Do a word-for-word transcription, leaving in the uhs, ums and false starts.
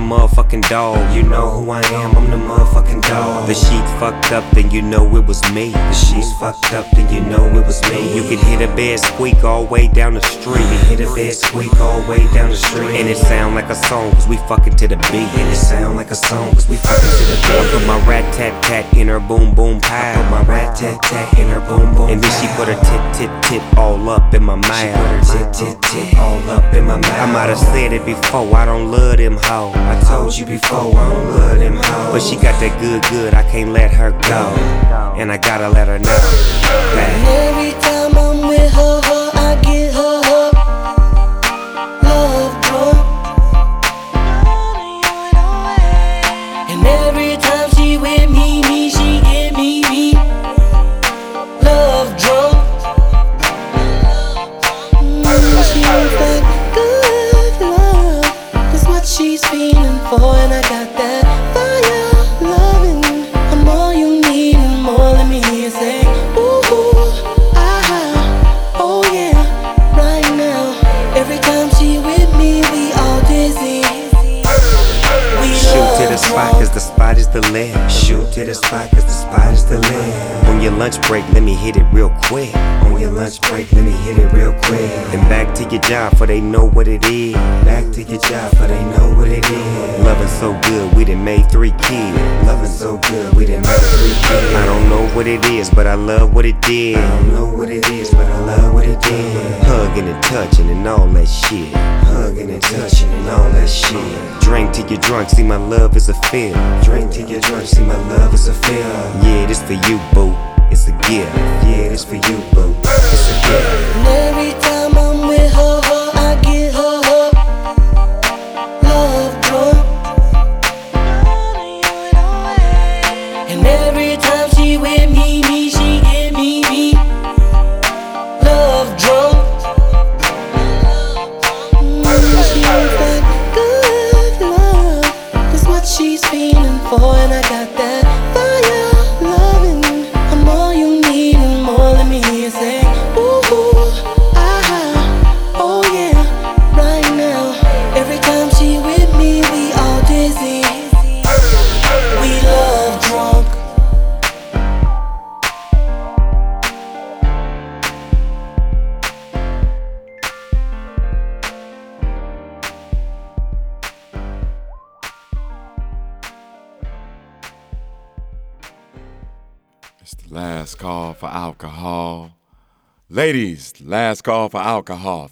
motherfucking dog. You know who I am, I'm the motherfucking dog. The sheets fucked up, then you know it was me. The sheets fucked up, then you know it was me. You can hear the bed squeak all the way down the street. You can hear the bed squeak all the way down the street. And it sound like a song, cause we fucking to the beat. And it sound like a song, cause we fucking to the beat. I put my rat tat tat in her boom boom pile. I put my rat tat tat in her boom boom. And then she put her tit tit tit all up in my mouth. She put her tit tit tit all up in my mouth. I might have said it before, I don't love them hoes. I told you before, I don't love them hoes. But she got that good good, I can't let her go. And I gotta let her know that every time I'm with her, her I get her, her love drunk. And every time she with me, me, she get me, me love drunk. Mm, she wants that good love, that's what she's feeling for. And I got that fire loving, I'm all you need and more. Let me hear you say ooh, ah, oh yeah, right now. Every time she with me, we all dizzy. We shoot to the spot cause the spot is the limit. Shoot to the spot cause the spot is the limit. On your lunch break, let me hit it real quick. On your lunch break, let me hit it real quick. Then back to your job for they know what it is. Back to your job for they know what it is. Loving so good, we done made three kids. Loving so good, we done made three kids. I don't know what it is, but I love what it did. I don't know what it is, but I love what it did. Hugging and touching and all that shit. Hugging and touching and all that shit. Drink till you're drunk, see my love is a feel. Drink till you're drunk, see my love is a feel. Yeah, this for you, boo. It's a gift. Yeah, this for you, boo. It's a gift. and every time I'm with her, her I get her, her love drunk. And every time she with me, me, she get me, me love drunk. Mm, she wants that good love, that's what she's feeling for. And I got that fire loving, I'm all you need and more. Let me hear you say ooh, ah, oh yeah, right now. Every time she with me, we all dizzy. We love drunk. It's the last call for alcohol. Ladies, last call for alcohol.